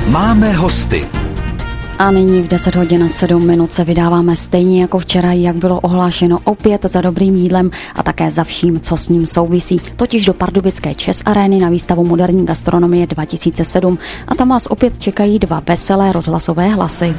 Máme hosty. A nyní v 10 hodin 7 minut se vydáváme stejně jako včera, jak bylo ohlášeno, opět za dobrým jídlem a také za vším, co s ním souvisí. Totiž do pardubické Chess Arény na výstavu Moderní gastronomie 2007 a tam vás opět čekají dva veselé rozhlasové hlasy.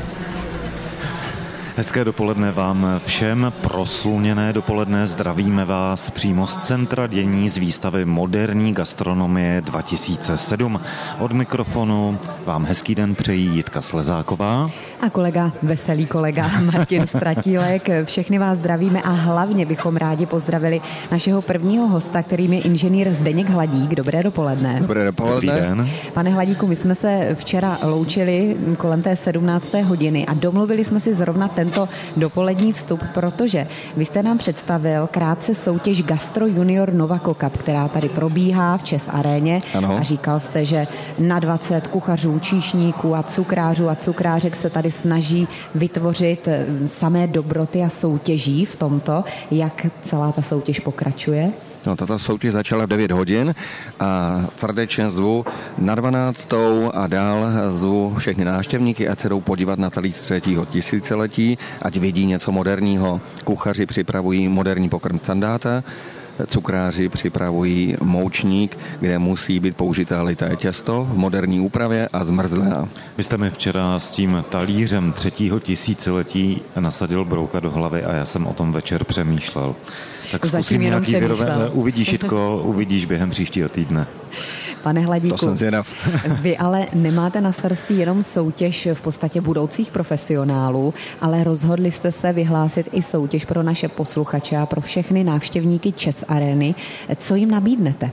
Hezké dopoledne vám všem, prosluněné dopoledne, zdravíme vás přímo z centra dění z výstavy Moderní gastronomie 2007. Od mikrofonu vám hezký den přejí Jitka Slezáková. A veselý kolega Martin Stratílek. Všechny vás zdravíme a hlavně bychom rádi pozdravili našeho prvního hosta, kterým je inženýr Zdeněk Hladík. Dobré dopoledne. Dobré dopoledne. Dobrý den. Pane Hladíku, my jsme se včera loučili kolem té 17. hodiny a domluvili jsme si zrovna tento dopolední vstup, protože vy jste nám představil krátce soutěž Gastro Junior Novako Cup, která tady probíhá v Chess Aréně. Ano. A říkal jste, že na 20 kuchařů, číšníků a cukrářů a cukrářek se tady snaží vytvořit samé dobroty a soutěží v tomto. Jak celá ta soutěž pokračuje? No, tato soutěž začala v 9 hodin a srdečně zvu na 12. a dál zvu všechny návštěvníky, ať se jdou podívat na talíř 3. tisíciletí, ať vidí něco moderního. Kuchaři připravují moderní pokrm candáta, cukráři připravují moučník, kde musí být použité lité těsto v moderní úpravě a zmrzlina. Vy jste mi včera s tím talířem 3. tisíciletí nasadil brouka do hlavy a já jsem o tom večer přemýšlel. Tak zkusím nějaký vyrovené. Uvidíš, Jitko, uvidíš během příštího týdne. Pane Hladíku, To jsem zvědav. Vy ale nemáte na starosti jenom soutěž v podstatě budoucích profesionálů, ale rozhodli jste se vyhlásit i soutěž pro naše posluchače a pro všechny návštěvníky Chess Arény. Co jim nabídnete?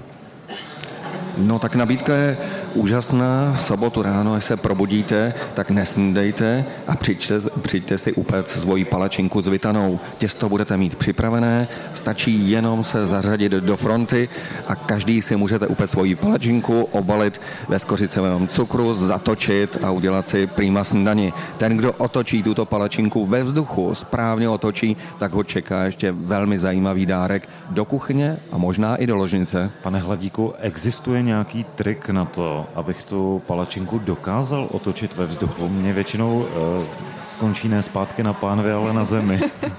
No tak nabídka je úžasná. V sobotu ráno, až se probudíte, tak nesnídejte a přijďte si upéct svoji palačinku s vitanou. Těsto budete mít připravené, stačí jenom se zařadit do fronty a každý si můžete upéct svoji palačinku, obalit ve skořicovém cukru, zatočit a udělat si prima snídani. Ten, kdo otočí tuto palačinku ve vzduchu, správně otočí, tak ho čeká ještě velmi zajímavý dárek do kuchyně a možná i do ložnice. Pane Hladíku, existuje nějaký trik na to, abych tu palačinku dokázal otočit ve vzduchu? Mě většinou skončí ne zpátky na pánvi, ale na zemi.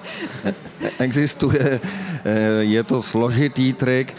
Existuje, je to složitý trik,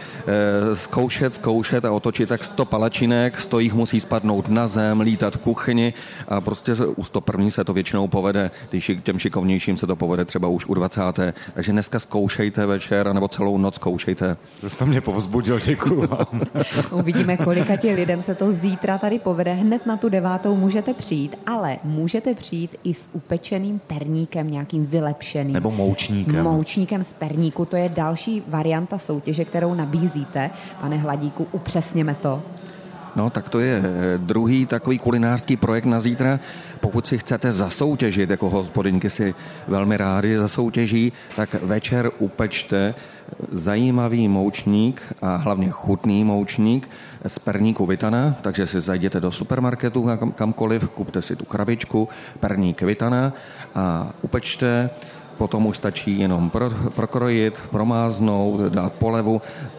zkoušet a otočit tak 100 palačinek, 100 jich musí spadnout na zem, lítat v kuchyni a prostě u 101. se to většinou povede, těm šikovnějším se to povede třeba už u 20. Takže dneska zkoušejte večer, nebo celou noc zkoušejte. To jste mě povzbudil, děkuju vám. Uvidíme, kolika těch lidem se to zítra tady povede. Hned na tu 9. můžete přijít, ale můžete přijít i s upečeným perníkem, nějakým vylepšeným. Nebo moučníkem. Moučníkem z perníku, to je další varianta soutěže, kterou nabízíte. Pane Hladíku, upřesněme to. No, tak to je druhý takový kulinářský projekt na zítra. Pokud si chcete zasoutěžit, jako hospodyňky si velmi rádi zasoutěží, tak večer upečte zajímavý moučník a hlavně chutný moučník z perníku Vitana, takže si zajděte do supermarketu kamkoliv, kupte si tu krabičku, perník Vitana a upečte. Potom už stačí jenom prokrojit, promáznout, dát polevu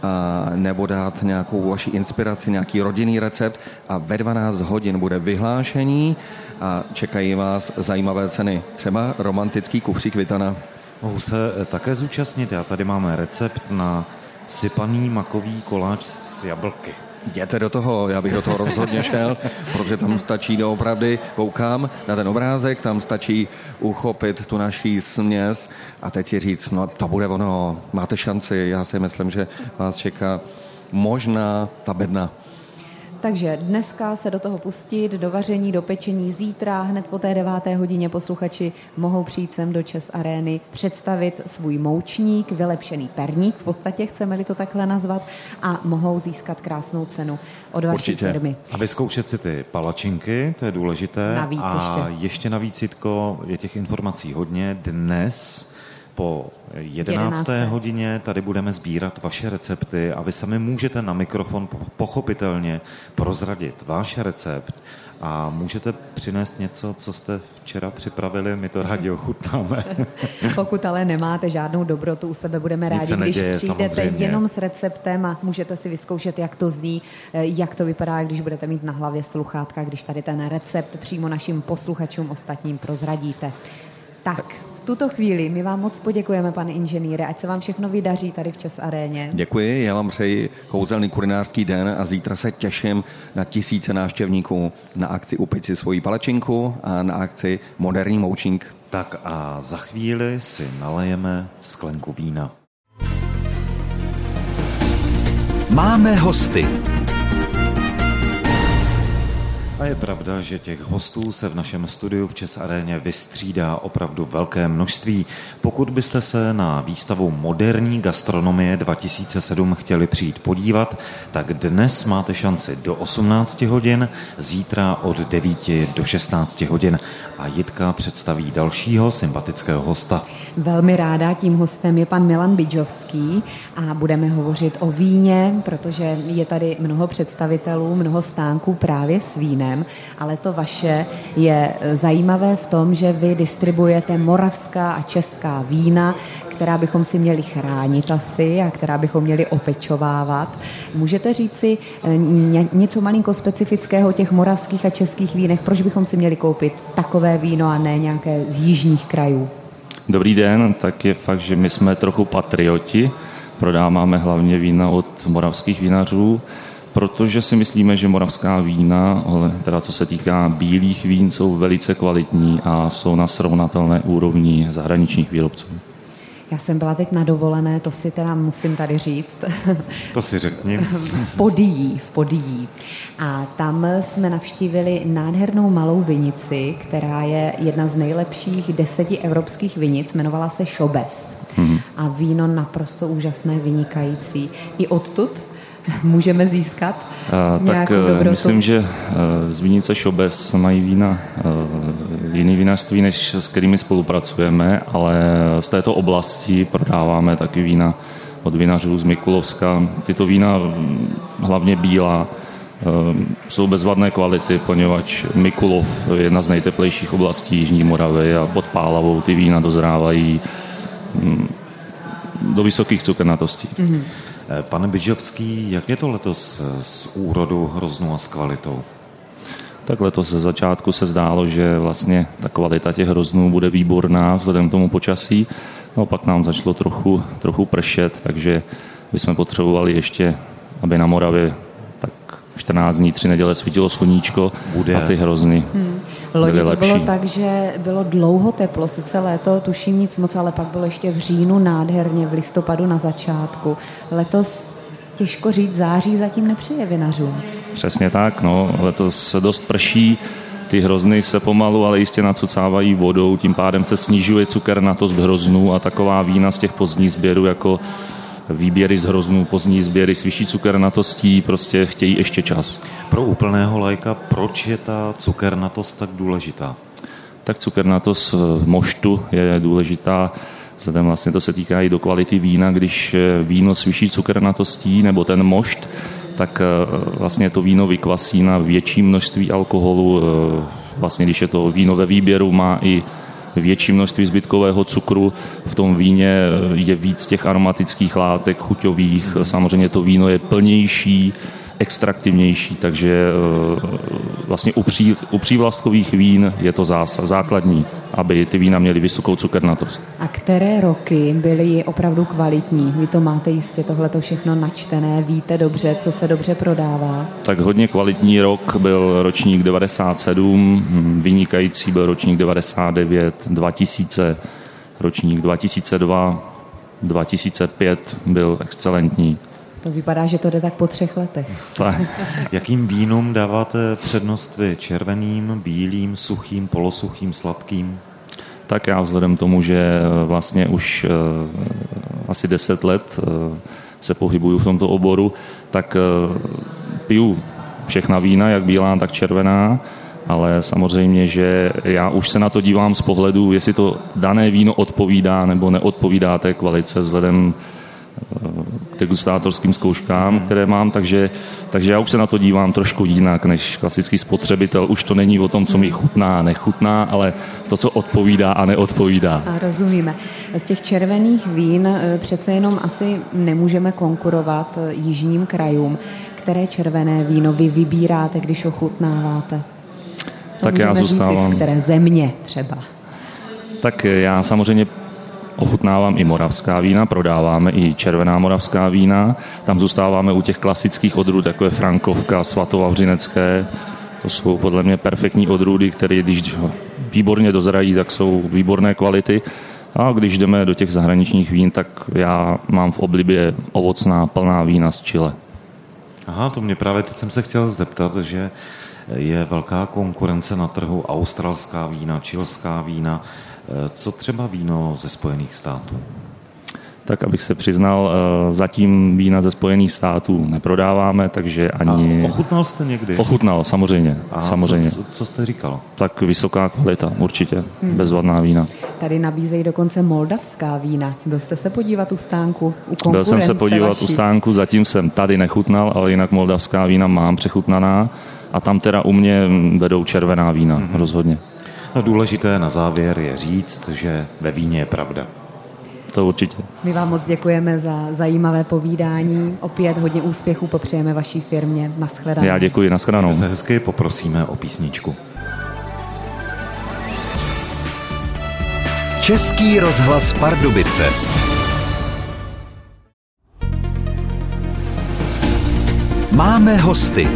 a nebo dát nějakou vaši inspiraci, nějaký rodinný recept a ve 12 hodin bude vyhlášení a čekají vás zajímavé ceny. Třeba romantický kufřík Vitana. Mohu se také zúčastnit. Já tady mám recept na sypaný makový koláč z jablky. Jděte do toho, já bych do toho rozhodně šel, protože tam stačí doopravdy, koukám na ten obrázek, tam stačí uchopit tu naší směs a teď si říct, no to bude ono, máte šanci, já si myslím, že vás čeká možná ta bedna. Takže dneska se do toho pustit, do vaření, do pečení, zítra hned po té 9. hodině posluchači mohou přijít sem do Chess Arény, představit svůj moučník, vylepšený perník, v podstatě chceme-li to takhle nazvat, a mohou získat krásnou cenu od vaší firmy. A vyzkoušet si ty palačinky, to je důležité. Navíc a ještě navíc, Jitko, je těch informací hodně. Dnes po 11. hodině tady budeme sbírat vaše recepty a vy sami můžete na mikrofon pochopitelně prozradit váš recept A můžete přinést něco, co jste včera připravili, my to rádi ochutnáme. Pokud ale nemáte žádnou dobrotu u sebe, budeme rádi, když přijdete jenom s receptem a můžete si vyzkoušet, jak to zní, jak to vypadá, když budete mít na hlavě sluchátka, když tady ten recept přímo našim posluchačům ostatním prozradíte. Tak, v tuto chvíli my vám moc poděkujeme, pane inženýre, ať se vám všechno vydaří tady v ČES Aréně. Děkuji, já vám přeji kouzelný kulinářský den a zítra se těším na tisíce návštěvníků na akci Upeč si svoji palačinku a na akci Moderní moučník. Tak a za chvíli si nalejeme sklenku vína. Máme hosty. A je pravda, že těch hostů se v našem studiu v ČES Aréně vystřídá opravdu velké množství. Pokud byste se na výstavu Moderní gastronomie 2007 chtěli přijít podívat, tak dnes máte šanci do 18 hodin, zítra od 9 do 16 hodin. A Jitka představí dalšího sympatického hosta. Velmi ráda, tím hostem je pan Milan Bydžovský a budeme hovořit o víně, protože je tady mnoho představitelů, mnoho stánků právě s vínem, ale to vaše je zajímavé v tom, že vy distribuujete moravská a česká vína, která bychom si měli chránit asi a která bychom měli opečovávat. Můžete říci něco malinko specifického o těch moravských a českých vínech? Proč bychom si měli koupit takové víno a ne nějaké z jižních krajů? Dobrý den, tak je fakt, že my jsme trochu patrioti, prodáváme hlavně vína od moravských vinařů, protože si myslíme, že moravská vína, teda co se týká bílých vín, jsou velice kvalitní a jsou na srovnatelné úrovni zahraničních výrobců. Já jsem byla teď na dovolené, to si teda musím tady říct. To si řekni. v Podyjí. A tam jsme navštívili nádhernou malou vinici, která je jedna z nejlepších 10 evropských vinic, jmenovala se Šobes. A víno naprosto úžasné, vynikající. I odtud můžeme získat nějakou dobrotu. Myslím, že z vinice Šobes mají vína jiný vinařství, než s kterými spolupracujeme, ale z této oblasti prodáváme taky vína od vinařů z Mikulovska. Tyto vína, hlavně bílá, jsou bezvadné kvality, poněvadž Mikulov je jedna z nejteplejších oblastí Jižní Moravy a pod Pálavou ty vína dozrávají do vysokých cukernatostí. Pane Bydžovský, jak je to letos s úrodou hroznů a s kvalitou? Tak letos ze začátku se zdálo, že vlastně ta kvalita těch hroznů bude výborná vzhledem k tomu počasí. No pak nám začalo trochu pršet, takže bychom potřebovali ještě, aby na Moravě tak 14 dní, 3 neděle svítilo sluníčko a ty hrozny Loni to lepší. bylo tak, že bylo dlouho teplo, sice léto, tuším nic moc, ale pak bylo ještě v říjnu nádherně, v listopadu na začátku. Letos těžko říct, září zatím nepřijde vinařům. Přesně tak, no, letos dost prší, ty hrozny se pomalu, ale jistě nacucávají vodou, tím pádem se snižuje cukernatost hroznů a taková vína z těch pozdních sběrů jako výběry z hroznů, pozdní sběry s vyšší cukernatostí prostě chtějí ještě čas. Pro úplného laika, proč je ta cukernatost tak důležitá? Tak cukernatost v moštu je důležitá, vzhledem vlastně to se týká i do kvality vína, když víno s vyšší cukernatostí nebo ten mošt, tak vlastně to víno vykvasí na větší množství alkoholu, vlastně když je to víno ve výběru, má i větší množství zbytkového cukru, v tom víně je víc těch aromatických látek, chuťových, samozřejmě to víno je plnější, extraktivnější, takže vlastně u přívlastkových vín je to základní, aby ty vína měly vysokou cukernatost. A které roky byly opravdu kvalitní? Vy to máte jistě tohleto všechno načtené, víte dobře, co se dobře prodává? Tak hodně kvalitní rok byl ročník 97, vynikající byl ročník 99, 2000, ročník 2002, 2005 byl excelentní. To vypadá, že to jde tak po 3 letech. Tak. Jakým vínům dáváte přednost vy? Červeným, bílým, suchým, polosuchým, sladkým? Tak já vzhledem tomu, že vlastně už asi 10 let se pohybuju v tomto oboru, tak piju všechna vína, jak bílá, tak červená, ale samozřejmě, že já už se na to dívám z pohledu, jestli to dané víno odpovídá nebo neodpovídá té kvalitě vzhledem k degustátorským zkouškám, které mám, takže já už se na to dívám trošku jinak než klasický spotřebitel. Už to není o tom, co mi chutná a nechutná, ale to, co odpovídá a neodpovídá. A rozumíme. Z těch červených vín přece jenom asi nemůžeme konkurovat jižním krajům. Které červené víno vy vybíráte, když ochutnáváte? Tak já zůstávám. Z které země třeba? Tak já samozřejmě ochutnávám i moravská vína, prodáváme i červená moravská vína. Tam zůstáváme u těch klasických odrůd, jako je Frankovka, Svatovavřinecké. To jsou podle mě perfektní odrůdy, které když výborně dozrají, tak jsou výborné kvality. A když jdeme do těch zahraničních vín, tak já mám v oblibě ovocná, plná vína z Chile. Aha, to mě právě teď jsem se chtěl zeptat, že je velká konkurence na trhu, australská vína, chilská vína. Co třeba víno ze Spojených států? Tak abych se přiznal, zatím vína ze Spojených států neprodáváme, takže ani... A ochutnal jste někdy? Ochutnal, samozřejmě. A samozřejmě. Co jste říkal? Tak vysoká kvalita, určitě. Bezvadná vína. Tady nabízejí dokonce moldavská vína. Byl jste se podívat u stánku? U konkurence Byl jsem se podívat vaší? u stánku, zatím jsem tady nechutnal, ale jinak moldavská vína mám přechutnaná a tam teda u mě vedou červená vína, rozhodně. No, důležité na závěr je říct, že ve víně je pravda. To určitě. My vám moc děkujeme za zajímavé povídání. Opět hodně úspěchů popřejeme vaší firmě. Naschledanou. Já děkuji, naschledanou. Mějte se hezky, poprosíme o písničku. Český rozhlas Pardubice. Máme hosty.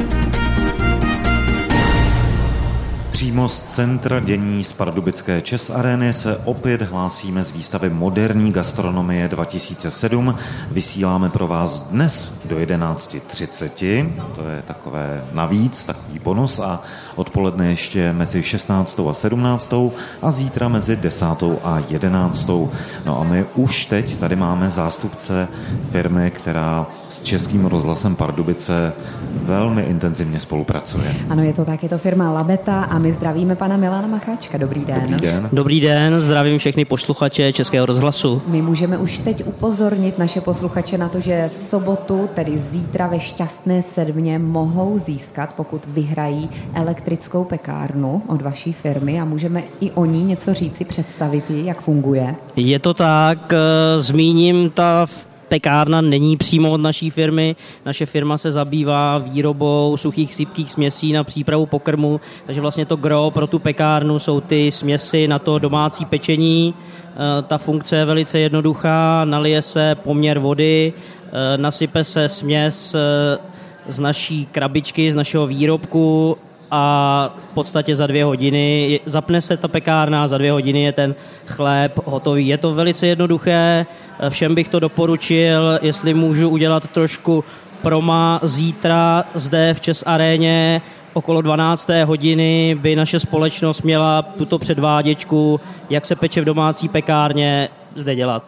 Přímo z centra dění z pardubické ČEZ Arény se opět hlásíme z výstavy Moderní gastronomie 2007. Vysíláme pro vás dnes do 11:30, to je takové navíc, takový bonus, a odpoledne ještě mezi 16. a 17. a zítra mezi 10. a 11. No a my už teď tady máme zástupce firmy, která s Českým rozhlasem Pardubice velmi intenzivně spolupracuje. Ano, je to tak, je to firma Labeta a my zdravíme pana Milana Macháčka. Dobrý den. Dobrý den. Dobrý den, zdravím všechny posluchače Českého rozhlasu. My můžeme už teď upozornit naše posluchače na to, že v sobotu, tedy zítra ve Šťastné sedmě, mohou získat, pokud vyhrají, elektrickou pekárnu od vaší firmy a můžeme i o ní něco říci, představit ji, jak funguje. Je to tak, zmíním, ta pekárna není přímo od naší firmy. Naše firma se zabývá výrobou suchých sypkých směsí na přípravu pokrmu, takže vlastně to gro pro tu pekárnu jsou ty směsi na to domácí pečení. Ta funkce je velice jednoduchá, nalije se poměr vody, nasype se směs z naší krabičky, z našeho výrobku a v podstatě za 2 hodiny zapne se ta pekárna, za 2 hodiny je ten chléb hotový. Je to velice jednoduché, všem bych to doporučil, jestli můžu udělat trošku proma zítra zde v ČEZ Aréně okolo 12. hodiny by naše společnost měla tuto předváděčku, jak se peče v domácí pekárně, zde dělat.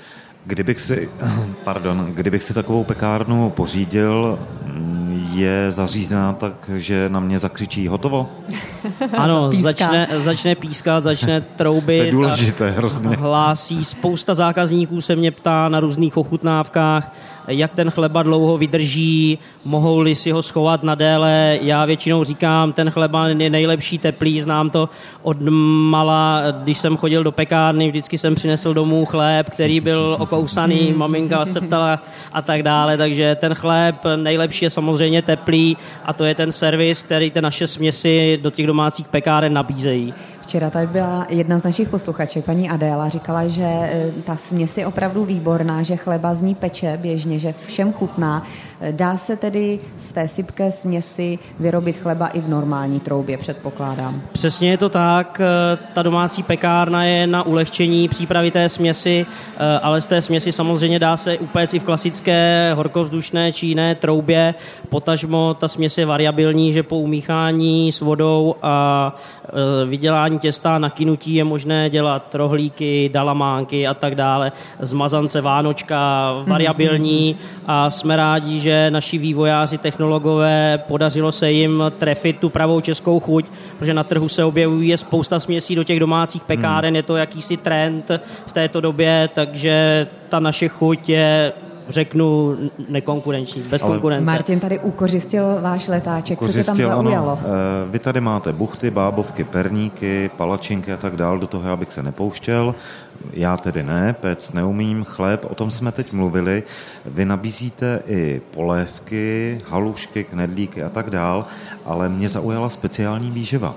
Kdybych si takovou pekárnu pořídil, je zařízená tak, že na mě zakřičí hotovo? Ano, začne pískat, začne troubit. To je důležité, hrozně. Hlásí. Spousta zákazníků se mě ptá na různých ochutnávkách, jak ten chleba dlouho vydrží, mohou-li si ho schovat na déle. Já většinou říkám, ten chleba je nejlepší teplý, znám to od mala, když jsem chodil do pekárny, vždycky jsem přinesl domů chléb, který byl okousaný, maminka se ptala a tak dále, takže ten chléb nejlepší je samozřejmě teplý a to je ten servis, který ty naše směsi do těch domácích pekáren nabízejí. Včera tady byla jedna z našich posluchaček, paní Adéla, říkala, že ta směs je opravdu výborná, že chleba z ní peče běžně, že všem chutná. Dá se tedy z té sypké směsi vyrobit chleba i v normální troubě, předpokládám. Přesně je to tak, ta domácí pekárna je na ulehčení přípravy té směsi, ale z té směsi samozřejmě dá se upéct i v klasické horkovzdušné či jiné troubě. Potažmo ta směs je variabilní, že po umíchání s vodou a vydělání těsta, nakynutí je možné dělat rohlíky, dalamánky a tak dále, zmazance, vánočka, variabilní a jsme rádi, že naši vývojáři, technologové, podařilo se jim trefit tu pravou českou chuť, protože na trhu se objevuje spousta směsí do těch domácích pekáren, je to jakýsi trend v této době, takže ta naše chuť je řeknu nekonkurenční, bez konkurence. Martin tady ukořistil váš letáček, co se tam zaujalo? Ano. Vy tady máte buchty, bábovky, perníky, palačinky a tak dál, do toho já bych se nepouštěl. Já tedy ne, péct neumím, chléb, o tom jsme teď mluvili. Vy nabízíte i polévky, halušky, knedlíky a tak dál, ale mě zaujala speciální výživa.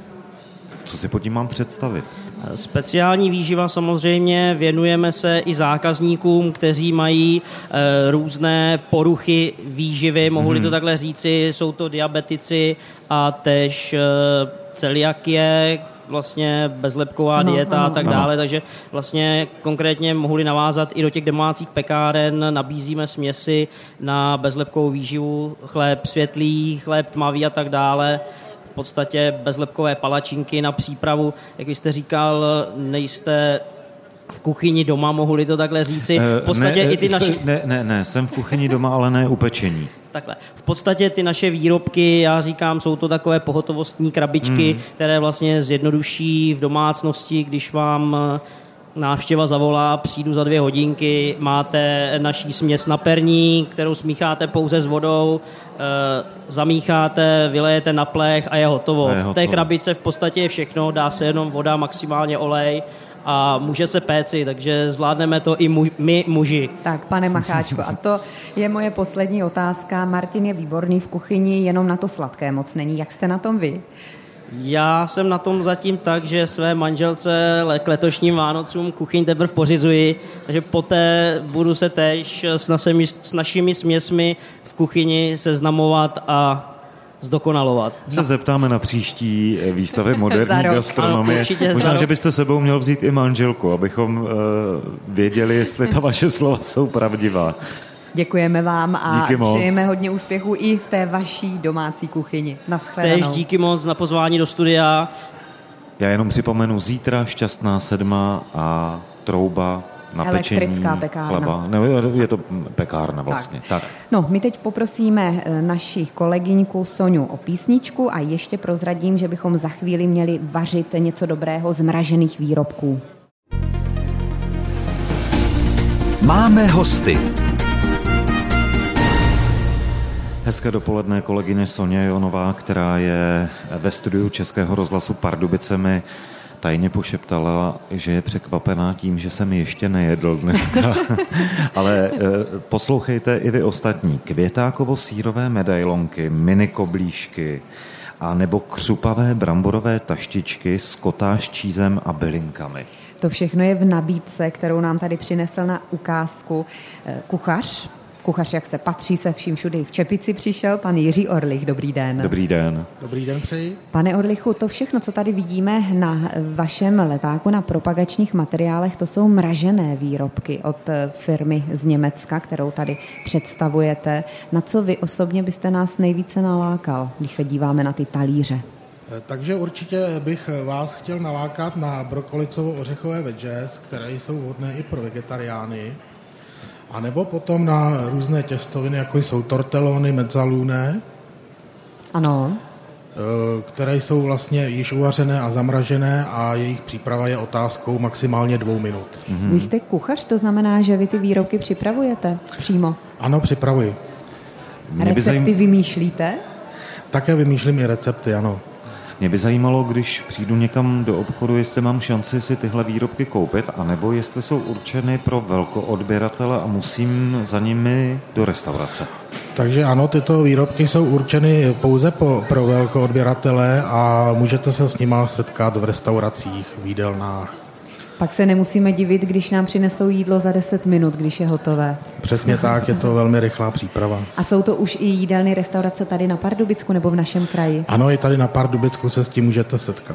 Co si pod tím mám představit? Speciální výživa samozřejmě, věnujeme se i zákazníkům, kteří mají různé poruchy výživy, mohu-li to takhle říci, jsou to diabetici a též celiakie, vlastně bezlepková dieta a tak dále, takže vlastně konkrétně mohli navázat i do těch domácích pekáren, nabízíme směsi na bezlepkovou výživu, chléb světlý, chléb tmavý a tak dále, v podstatě bezlepkové palačinky na přípravu, jak vy jste říkal, nejste v kuchyni doma, mohu-li to takhle říci. V podstatě i ty naše... Ne, jsem v kuchyni doma, ale ne u pečení. Takhle. V podstatě ty naše výrobky, já říkám, jsou to takové pohotovostní krabičky, které vlastně zjednoduší v domácnosti, když vám návštěva zavolá, přijdu za 2 hodinky, máte naší směs na perník, kterou smícháte pouze s vodou, zamícháte, vylejete na plech a je hotovo. V té krabice v podstatě je všechno, dá se jenom voda, maximálně olej a může se péci, takže zvládneme to i my muži. Tak, pane Macháčku, a to je moje poslední otázka. Martin je výborný v kuchyni, jenom na to sladké moc není. Jak jste na tom vy? Já jsem na tom zatím tak, že své manželce k letošním Vánocům kuchyň teprve pořizuji, takže poté budu se též s našimi směsmi v kuchyni seznamovat a zdokonalovat. Se zeptáme na příští výstavě moderní gastronomie. Ano, možná, že byste sebou měl vzít i manželku, abychom věděli, jestli ta vaše slova jsou pravdivá. Děkujeme vám a přejeme hodně úspěchů i v té vaší domácí kuchyni. Naschledanou. Též díky moc na pozvání do studia. Já jenom připomenu, zítra Šťastná 7 a trouba na pečení chleba. Ne, je to pekárna vlastně. Tak. No, my teď poprosíme naši kolegyňku Soňu o písničku a ještě prozradím, že bychom za chvíli měli vařit něco dobrého z mražených výrobků. Máme hosty. Hezké dopoledne, kolegyně Soně Jonová, která je ve studiu Českého rozhlasu Pardubice, mi tajně pošeptala, že je překvapená tím, že jsem ještě nejedl dneska. Ale poslouchejte i vy ostatní. Květákovo-sýrové medailonky, mini koblížky a nebo křupavé bramborové taštičky s kotáž čízem a bylinkami. To všechno je v nabídce, kterou nám tady přinesl na ukázku kuchař, jak se patří, se vším všude v čepici přišel, pan Jiří Orlich. Dobrý den. Dobrý den. Dobrý den přeji. Pane Orlichu, to všechno, co tady vidíme na vašem letáku, na propagačních materiálech, to jsou mražené výrobky od firmy z Německa, kterou tady představujete. Na co vy osobně byste nás nejvíce nalákal, když se díváme na ty talíře? Takže určitě bych vás chtěl nalákat na brokolicovo-ořechové wedges, které jsou vhodné i pro vegetariány. A nebo potom na různé těstoviny, jako jsou tortellony, mezzalune. Ano. Které jsou vlastně již uvařené a zamražené a jejich příprava je otázkou maximálně 2 minut. Vy jste kuchař, to znamená, že vy ty výrobky připravujete přímo? Ano, připravuji. Recepty vymýšlíte? Také vymýšlím i recepty, ano. Mě by zajímalo, když přijdu někam do obchodu, jestli mám šanci si tyhle výrobky koupit, anebo jestli jsou určeny pro velkoodběratele a musím za nimi do restaurace. Takže ano, tyto výrobky jsou určeny pouze pro velkoodběratele a můžete se s nimi setkat v restauracích, v jídelnách. Pak se nemusíme divit, když nám přinesou jídlo za 10 minut, když je hotové. Přesně tak, je to velmi rychlá příprava. A jsou to už i jídelny restaurace tady na Pardubicku nebo v našem kraji? Ano, i tady na Pardubicku se s tím můžete setkat.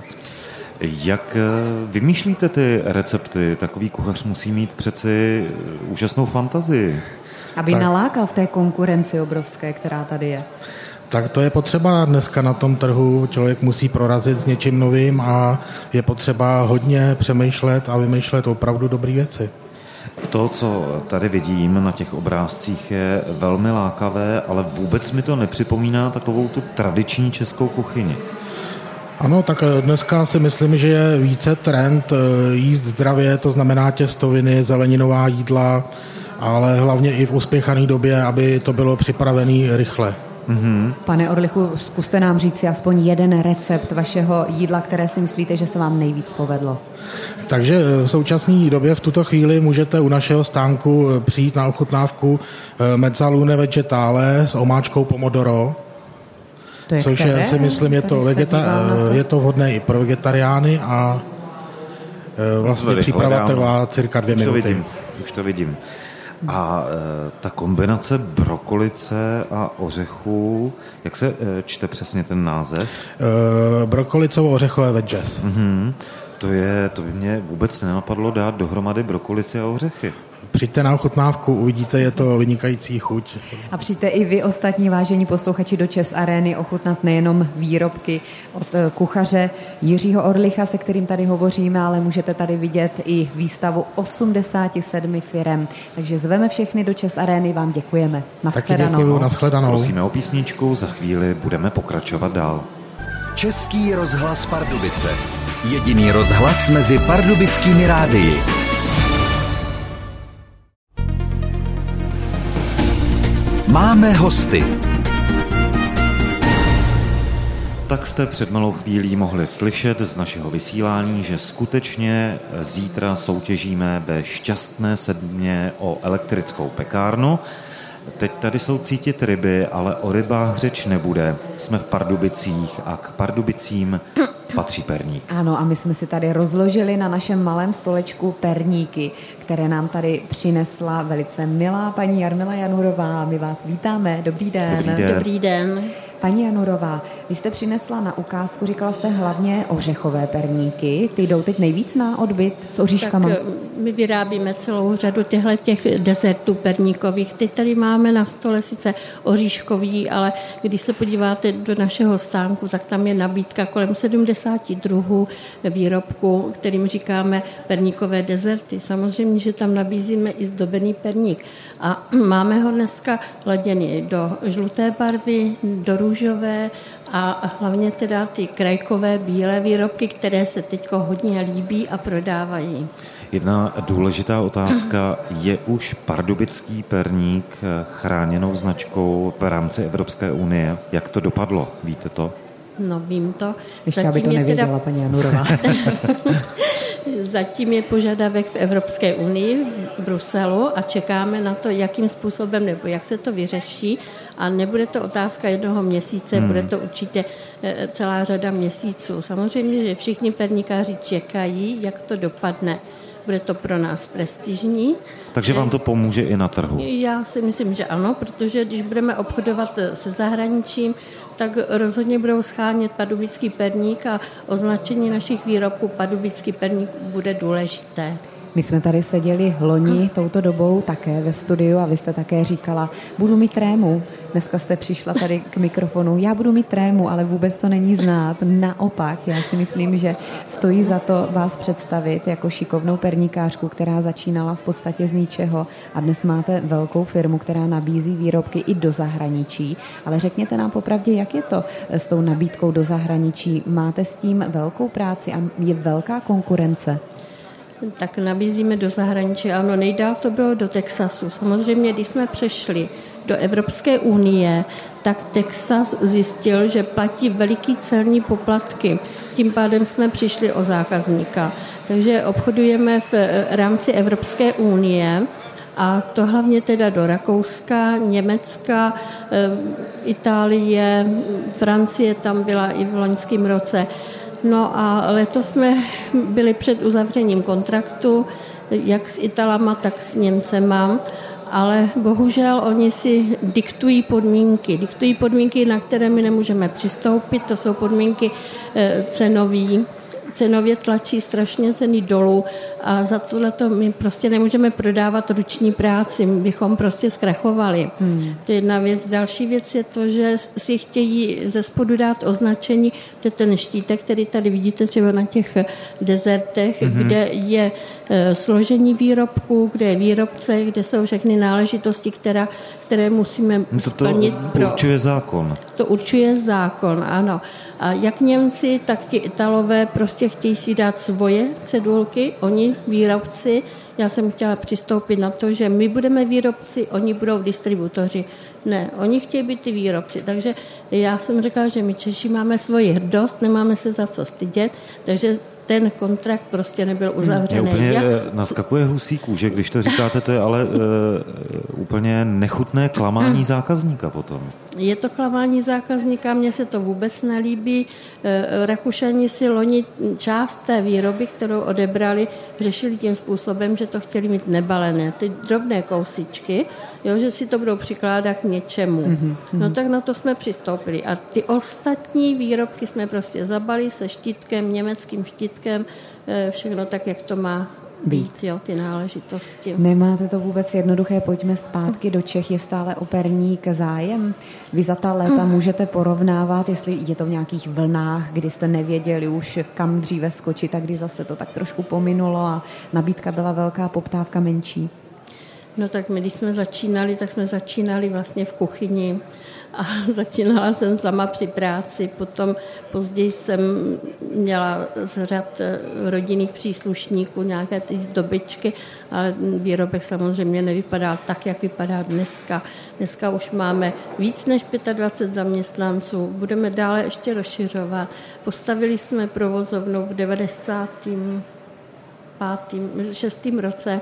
Jak vymýšlíte ty recepty? Takový kuchař musí mít přeci úžasnou fantazii. Aby nalákal v té konkurenci obrovské, která tady je. Tak to je potřeba dneska na tom trhu. Člověk musí prorazit s něčím novým a je potřeba hodně přemýšlet a vymýšlet opravdu dobré věci. To, co tady vidím na těch obrázcích, je velmi lákavé, ale vůbec mi to nepřipomíná takovou tu tradiční českou kuchyni. Ano, tak dneska si myslím, že je více trend jíst zdravě, to znamená těstoviny, zeleninová jídla ale hlavně i v uspěchané době, aby to bylo připravené rychle. Pane Orlichu, zkuste nám říct aspoň jeden recept vašeho jídla, které si myslíte, že se vám nejvíc povedlo. Takže v současné době v tuto chvíli můžete u našeho stánku přijít na ochutnávku mezzalune vegetale s omáčkou pomodoro. Což je, si myslím, je to vhodné i pro vegetariány a vlastně příprava trvá cirka 2 minuty. Už to vidím. A ta kombinace brokolice a ořechů, jak se čte přesně ten název? Brokolicovo-ořechové wedges. To by mě vůbec nenapadlo dát dohromady brokolici a ořechy. Přijďte na ochutnávku, uvidíte, je to vynikající chuť. A přijďte i vy ostatní vážení posluchači do Chess Arény ochutnat nejenom výrobky od kuchaře Jiřího Orlicha, se kterým tady hovoříme, ale můžete tady vidět i výstavu 87 firem. Takže zveme všechny do Chess Arény, vám děkujeme. Taky děkuju, nashledanou. Prosíme o písničku, za chvíli budeme pokračovat dál. Český rozhlas Pardubice. Jediný rozhlas mezi pardubickými rádii. Máme hosty. Tak jste před malou chvílí mohli slyšet z našeho vysílání, že skutečně zítra soutěžíme ve šťastné sedmě o elektrickou pekárnu. Teď tady jsou cítit ryby, ale o rybách řeč nebude. Jsme v Pardubicích a k Pardubicím patří perník. Ano, a my jsme si tady rozložili na našem malém stolečku perníky, které nám tady přinesla velice milá paní Jarmila Janurová. My vás vítáme. Dobrý den. Dobrý den. Paní Janurová, vy jste přinesla na ukázku, říkala jste hlavně ořechové perníky. Ty jdou teď nejvíc na odbyt s oříškama? Tak my vyrábíme celou řadu těch dezertů perníkových. Teď tady máme na stole sice oříškový, ale když se podíváte do našeho stánku, tak tam je nabídka kolem 70 druhů výrobků, kterým říkáme perníkové dezerty. Samozřejmě, že tam nabízíme i zdobený perník. A máme ho dneska laděný do žluté barvy, do růžové a hlavně teda ty krajkové bílé výrobky, které se teď hodně líbí a prodávají. Jedna důležitá otázka, je už pardubický perník chráněnou značkou v rámci Evropské unie? Jak to dopadlo? Víte to? No, vím to. Ještě aby to nevěděla paní Janurová. Zatím je požadavek v Evropské unii, v Bruselu a čekáme na to, jakým způsobem nebo jak se to vyřeší. A nebude to otázka 1 měsíce, bude to určitě celá řada měsíců. Samozřejmě, že všichni perníkáři čekají, jak to dopadne. Bude to pro nás prestižní. Takže vám to pomůže i na trhu? Já si myslím, že ano, protože když budeme obchodovat se zahraničím, tak rozhodně budou schánět pardubický perník a označení našich výrobků pardubický perník bude důležité. My jsme tady seděli loni touto dobou také ve studiu a vy jste také říkala, budu mít trému. Dneska jste přišla tady k mikrofonu, já budu mít trému, ale vůbec to není znát. Naopak, já si myslím, že stojí za to vás představit jako šikovnou perníkářku, která začínala v podstatě z ničeho a dnes máte velkou firmu, která nabízí výrobky i do zahraničí. Ale řekněte nám popravdě, jak je to s tou nabídkou do zahraničí? Máte s tím velkou práci a je velká konkurence? Tak nabízíme do zahraničí, ano, nejdál to bylo do Texasu. Samozřejmě, když jsme přešli do Evropské unie, tak Texas zjistil, že platí veliký celní poplatky. Tím pádem jsme přišli o zákazníka. Takže obchodujeme v rámci Evropské unie a to hlavně teda do Rakouska, Německa, Itálie, Francie tam byla i v loňském roce. No a letos jsme byli před uzavřením kontraktu, jak s Italama, tak s Němcema, ale bohužel oni si diktují podmínky, na které my nemůžeme přistoupit, to jsou podmínky cenově tlačí strašně ceny dolů a za tohleto my prostě nemůžeme prodávat ruční práci, my bychom prostě zkrachovali. To je jedna věc. Další věc je to, že si chtějí ze spodu dát označení, to je ten štítek, který tady vidíte třeba na těch dezertech, kde je složení výrobku, kde je výrobce, kde jsou všechny náležitosti, které musíme splnit. To určuje zákon. To určuje zákon, ano. A jak Němci, tak ti Italové prostě chtějí si dát svoje cedulky, oni výrobci, Já jsem chtěla přistoupit na to, že my budeme výrobci, oni budou distributoři. Ne, oni chtějí být ty výrobci, takže já jsem řekla, že my Češi máme svoji hrdost, nemáme se za co stydět, takže ten kontrakt prostě nebyl uzavřený. Úplně naskakuje husí kůže, když to říkáte, to je ale úplně nechutné klamání zákazníka potom. Je to klamání zákazníka, mně se to vůbec nelíbí. Rakušani si loni část té výroby, kterou odebrali, řešili tím způsobem, že to chtěli mít nebalené. Ty drobné kousíčky, jo, že si to budou přikládat k něčemu. No tak na to jsme přistoupili. A ty ostatní výrobky jsme prostě zabali se štítkem, německým štítkem, všechno tak, jak to má být, jo, ty náležitosti. Nemáte to vůbec jednoduché, pojďme zpátky do Čech, je stále o perník zájem? Vy za ta léta můžete porovnávat, jestli je to v nějakých vlnách, kdy jste nevěděli už kam dříve skočit a kdy zase to tak trošku pominulo a nabídka byla velká, poptávka menší. No tak my, když jsme začínali, tak jsme začínali vlastně v kuchyni a začínala jsem sama při práci, potom později jsem měla z řad rodinných příslušníků nějaké ty zdobičky, ale výrobek samozřejmě nevypadá tak, jak vypadá dneska. Dneska už máme víc než 25 zaměstnanců, budeme dále ještě rozšiřovat. Postavili jsme provozovnu v 6. roce.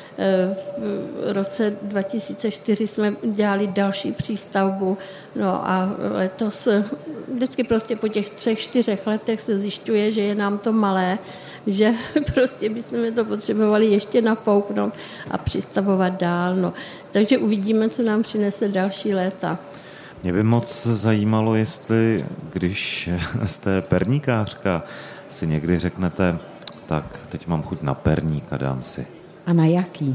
V roce 2004 jsme dělali další přístavbu. No a letos vždycky prostě po těch 3-4 letech se zjišťuje, že je nám to malé, že prostě bychom to potřebovali ještě nafouknout a přistavovat dál. No. Takže uvidíme, co nám přinese další léta. Mě by moc zajímalo, jestli když jste perníkářka, si někdy řeknete, tak teď mám chuť na perník a dám si. A na jaký?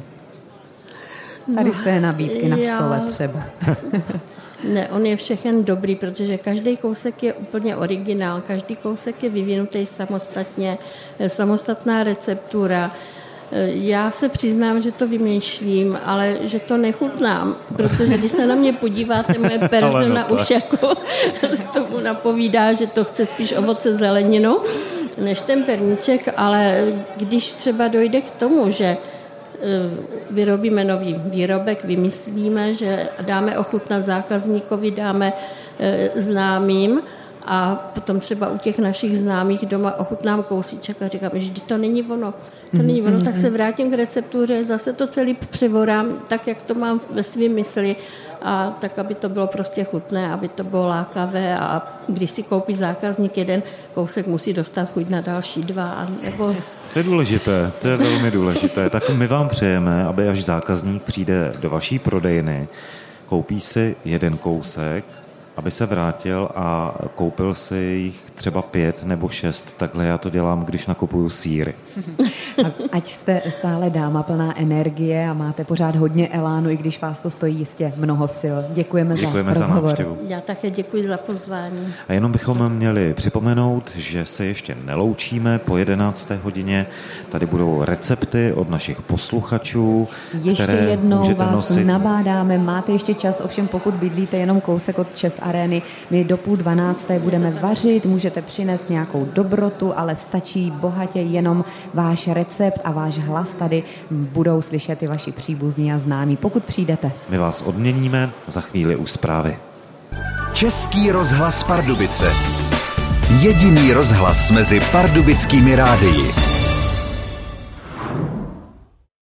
Tady z té nabídky na stole třeba. Ne, on je všechen dobrý, protože každý kousek je úplně originál, každý kousek je vyvinutý samostatně, samostatná receptura. Já se přiznám, že to vymýšlím, ale že to nechutnám, protože když se na mě podíváte, moje persona už jako tomu napovídá, že to chce spíš ovoce zeleninu, než ten perníček, ale když třeba dojde k tomu, že vyrobíme nový výrobek, vymyslíme, že dáme ochutnat zákazníkovi, dáme známým a potom třeba u těch našich známých doma ochutnám kousíček a říkám, že to není ono. To není ono, tak se vrátím k receptuře, zase to celý převorám tak, jak to mám ve svým mysli a tak, aby to bylo prostě chutné, aby to bylo lákavé a když si koupí zákazník jeden kousek, musí dostat chuť na další 2. Nebo... To je důležité, to je velmi důležité. Tak my vám přejeme, aby až zákazník přijde do vaší prodejny, koupí si jeden kousek, aby se vrátil a koupil si jich třeba 5 nebo 6. Takhle já to dělám, když nakupuju sýry. Ať jste stále dáma plná energie a máte pořád hodně elánu, i když vás to stojí jistě mnoho sil. Děkujeme za rozhovor. Návštěvu. Já také děkuji za pozvání. A jenom bychom měli připomenout, že se ještě neloučíme po 11. hodině. Tady budou recepty od našich posluchačů, ještě které jednou můžete vás nosit. Nabádáme, máte ještě čas, ovšem pokud bydlíte jenom kousek od ČEZ Arény, my do 11:30 budeme vařit, můžete přinést nějakou dobrotu, ale stačí bohatě jenom váš recept a váš hlas tady budou slyšet i vaši příbuzní a známí, pokud přijdete. My vás odměníme, za chvíli už zprávy. Český rozhlas Pardubice. Jediný rozhlas mezi pardubickými rádii.